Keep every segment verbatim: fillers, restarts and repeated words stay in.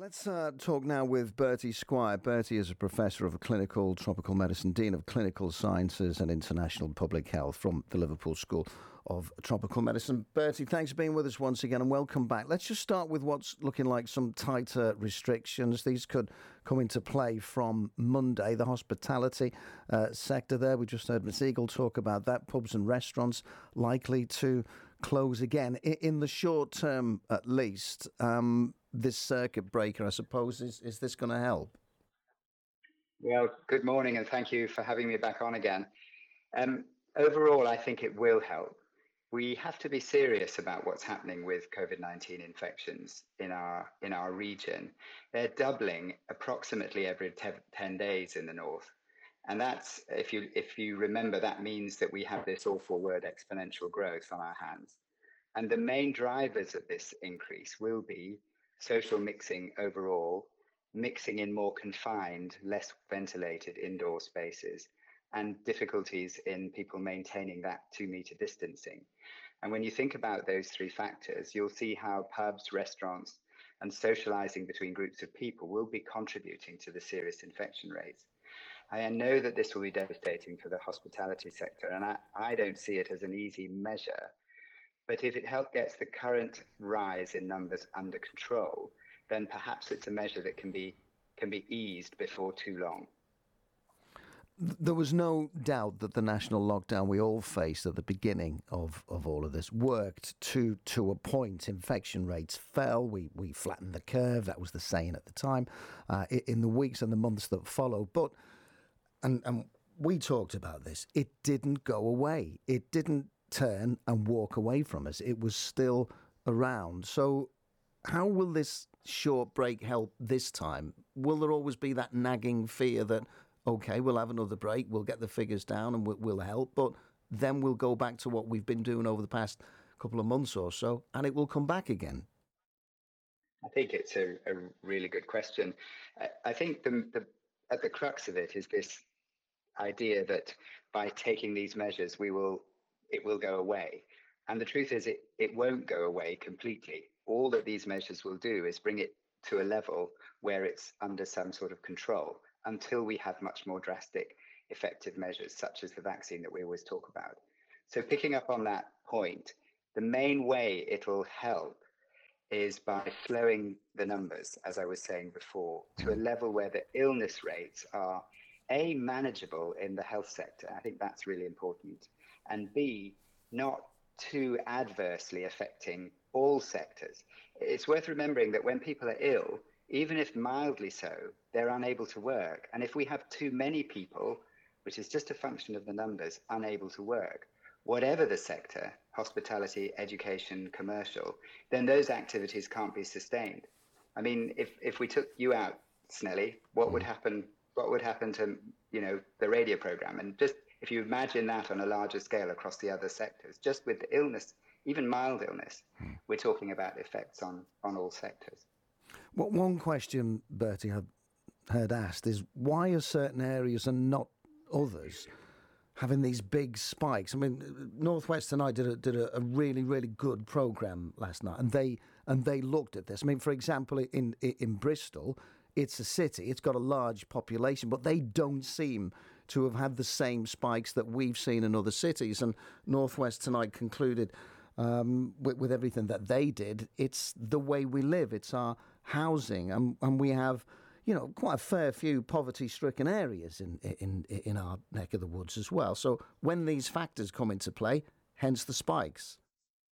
Let's uh, talk now with Bertie Squire. Bertie is a professor of clinical tropical medicine, Dean of Clinical Sciences and International Public Health from the Liverpool School of Tropical Medicine. Bertie, thanks for being with us once again and welcome back. Let's just start with what's looking like some tighter restrictions. These could come into play from Monday. The hospitality uh, sector there, we just heard Miz Eagle talk about that. Pubs and restaurants likely to close again. In the short term, at least, um, this circuit breaker, I suppose, is, is this going to help? Well, good morning and thank you for having me back on again. Um, overall, I think it will help. We have to be serious about what's happening with COVID nineteen infections in our in our region. They're doubling approximately every ten days in the north. And that's, if you if you remember, that means that we have this awful word exponential growth on our hands. And the main drivers of this increase will be social mixing overall, mixing in more confined, less ventilated indoor spaces, and difficulties in people maintaining that two meter distancing. And when you think about those three factors, you'll see how pubs, restaurants, and socializing between groups of people will be contributing to the serious infection rates. I know that this will be devastating for the hospitality sector, and I, I don't see it as an easy measure. But if it help gets the current rise in numbers under control, then perhaps it's a measure that can be can be eased before too long. There was no doubt that the national lockdown we all faced at the beginning of, of all of this worked to to a point. Infection rates fell. We we flattened the curve. That was the saying at the time. Uh, in the weeks and the months that followed, but and and we talked about this. It didn't go away. It didn't turn and walk away from us. It was still around. So how will this short break help this time? Will there always be that nagging fear that, OK, we'll have another break, we'll get the figures down and we'll, we'll help, but then we'll go back to what we've been doing over the past couple of months or so, and it will come back again? I think it's a, a really good question. I, I think the, the at the crux of it is this idea that by taking these measures, we will it will go away. And the truth is, it, it won't go away completely. All that these measures will do is bring it to a level where it's under some sort of control until we have much more drastic, effective measures, such as the vaccine that we always talk about. So picking up on that point, the main way it will help is by slowing the numbers, as I was saying before, to a level where the illness rates are, A, manageable in the health sector. I think that's really important. And B, not too adversely affecting all sectors. It's worth remembering that when people are ill, even if mildly so, they're unable to work. And if we have too many people, which is just a function of the numbers, unable to work, whatever the sector, hospitality, education, commercial, then those activities can't be sustained. I mean, if, if we took you out, Snelly, what would happen? What would happen to, you know, the radio program? And just if you imagine that on a larger scale across the other sectors, just with the illness, even mild illness, we're talking about effects on, on all sectors. Well, one question, Bertie, I've heard asked is why are certain areas and not others having these big spikes? I mean, Northwest Tonight did a, did a, a really, really good programme last night, and they and they looked at this. I mean, for example, in in Bristol, it's a city, it's got a large population, but they don't seem to have had the same spikes that we've seen in other cities. And Northwest Tonight concluded um, with, with everything that they did, it's the way we live, it's our housing, and, and we have, you know, quite a fair few poverty-stricken areas in, in in our neck of the woods as well. So when these factors come into play, hence the spikes.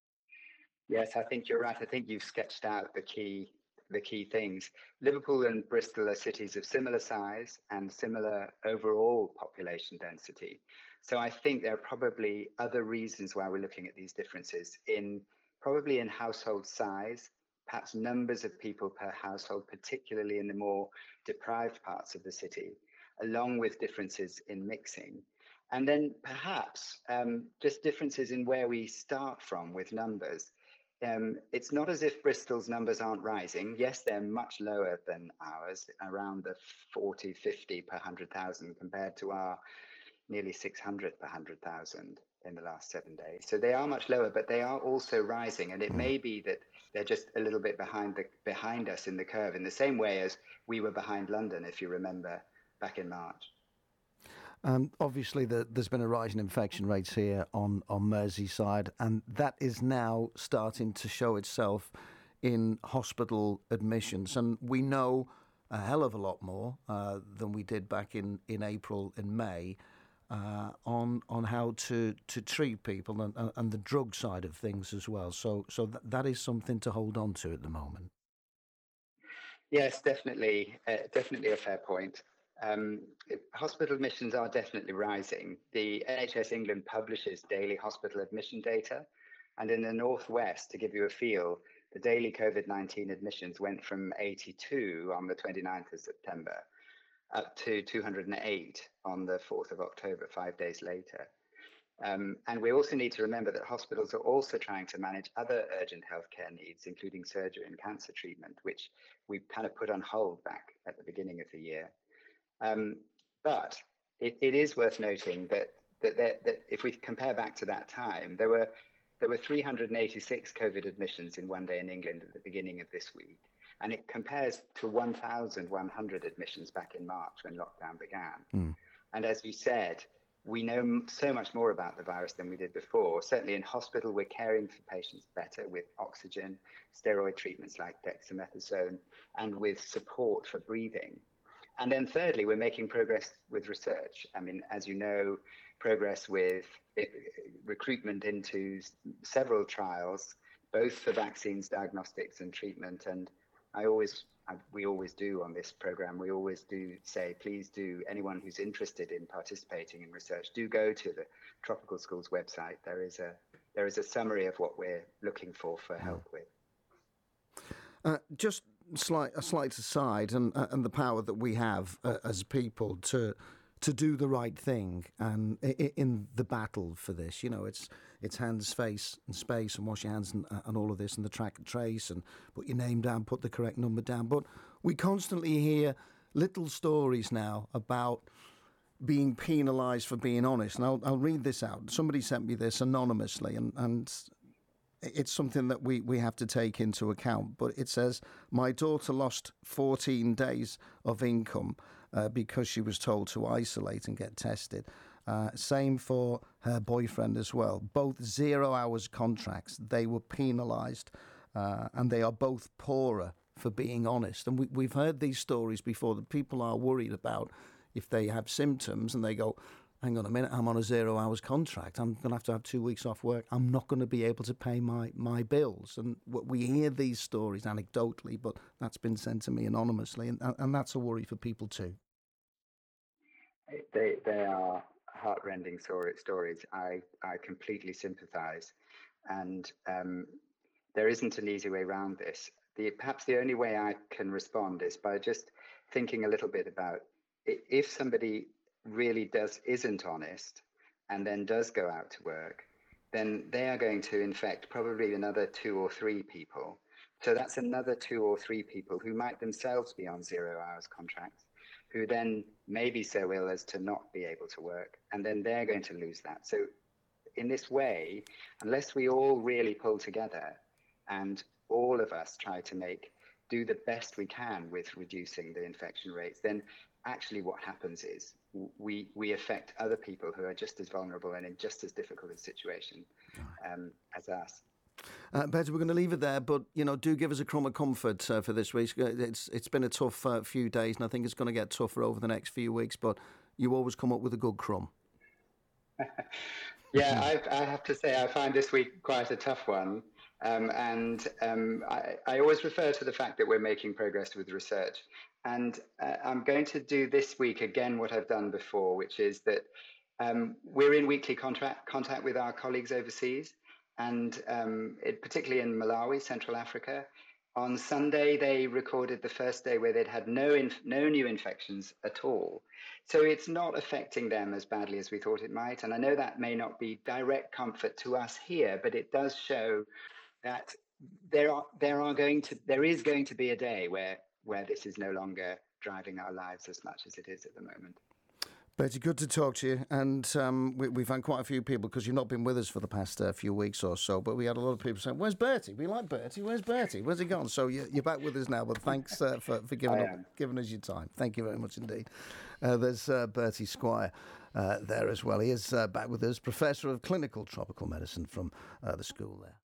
Yes, I think you're right. I think you've sketched out the key the key things. Liverpool and Bristol are cities of similar size and similar overall population density. So I think there are probably other reasons why we're looking at these differences in probably in household size, perhaps numbers of people per household, particularly in the more deprived parts of the city, along with differences in mixing. And then perhaps um, just differences in where we start from with numbers. Um, it's not as if Bristol's numbers aren't rising. Yes, they're much lower than ours, around the forty, fifty per one hundred thousand compared to our nearly six hundred per one hundred thousand. in the last seven days. So they are much lower, but they are also rising. And it Mm. may be that they're just a little bit behind the behind us in the curve, in the same way as we were behind London, if you remember, back in March. Um, obviously, the, there's been a rise in infection rates here on, on Merseyside, and that is now starting to show itself in hospital admissions. And we know a hell of a lot more uh, than we did back in, in April and May uh, on on how to, to treat people and, and the drug side of things as well. So so th- that is something to hold on to at the moment. Yes, definitely, uh, definitely a fair point. Um, hospital admissions are definitely rising. The N H S England publishes daily hospital admission data, and in the Northwest, to give you a feel, the daily COVID nineteen admissions went from eighty-two on the twenty-ninth of September up to two hundred eight on the fourth of October, five days later. Um, and we also need to remember that hospitals are also trying to manage other urgent healthcare needs, including surgery and cancer treatment, which we kind of put on hold back at the beginning of the year. Um, but it, it is worth noting that, that, that, that if we compare back to that time, there were there were three hundred eighty-six COVID admissions in one day in England at the beginning of this week. And it compares to one thousand one hundred admissions back in March when lockdown began. Mm. And as you said, we know so much more about the virus than we did before. Certainly in hospital, we're caring for patients better with oxygen, steroid treatments like dexamethasone, and with support for breathing. And then thirdly, we're making progress with research. I mean, as you know, progress with it, recruitment into several trials, both for vaccines, diagnostics, and treatment. And I always we always do on this program, we always do say, please do, anyone who's interested in participating in research, do go to the Tropical Schools website. There is a there is a summary of what we're looking for for help with. Uh, just slight, a slight aside, and uh, and the power that we have uh, as people to to do the right thing, and in, in the battle for this, you know, it's it's hands, face, and space, and wash your hands, and, uh, and all of this, and the track and trace, and put your name down, put the correct number down. But we constantly hear little stories now about being penalised for being honest, and I'll I'll read this out. Somebody sent me this anonymously, and and. It's something that we, we have to take into account. But it says, my daughter lost fourteen days of income uh, because she was told to isolate and get tested. Uh, same for her boyfriend as well. Both zero hours contracts. They were penalised uh, and they are both poorer for being honest. And we, we've heard these stories before that people are worried about if they have symptoms and they go, hang on a minute, I'm on a zero hours contract. I'm going to have to have two weeks off work. I'm not going to be able to pay my, my bills. And we hear these stories anecdotally, but that's been sent to me anonymously. And, and that's a worry for people too. They, they are heartrending stories. I, I completely sympathise. And um, there isn't an easy way around this. The, perhaps the only way I can respond is by just thinking a little bit about if somebody really does isn't honest and then does go out to work, then they are going to infect probably another two or three people. So that's another two or three people who might themselves be on zero hours contracts, who then may be so ill as to not be able to work, and then they're going to lose that. So in this way, unless we all really pull together and all of us try to make do the best we can with reducing the infection rates, then actually what happens is we we affect other people who are just as vulnerable and in just as difficult a situation um, as us. Uh, Betty, we're going to leave it there, but you know, do give us a crumb of comfort uh, for this week. It's it's been a tough uh, few days, and I think it's going to get tougher over the next few weeks. But you always come up with a good crumb. Yeah, I, I have to say I find this week quite a tough one. Um, and um, I, I always refer to the fact that we're making progress with research. And uh, I'm going to do this week again what I've done before, which is that um, we're in weekly contract, contact with our colleagues overseas, and um, it, particularly in Malawi, Central Africa. On Sunday, they recorded the first day where they'd had no inf- no new infections at all. So it's not affecting them as badly as we thought it might. And I know that may not be direct comfort to us here, but it does show that there are there are going to there is going to be a day where where this is no longer driving our lives as much as it is at the moment. Bertie, good to talk to you. And um, we, we've had quite a few people, because you've not been with us for the past uh, few weeks or so, but we had a lot of people saying, where's Bertie? We like Bertie. Where's Bertie? Where's he gone? So you're, you're back with us now, but thanks uh, for, for giving, up, giving us your time. Thank you very much indeed. Uh, there's uh, Bertie Squire uh, there as well. He is uh, back with us, Professor of Clinical Tropical Medicine from uh, the school there.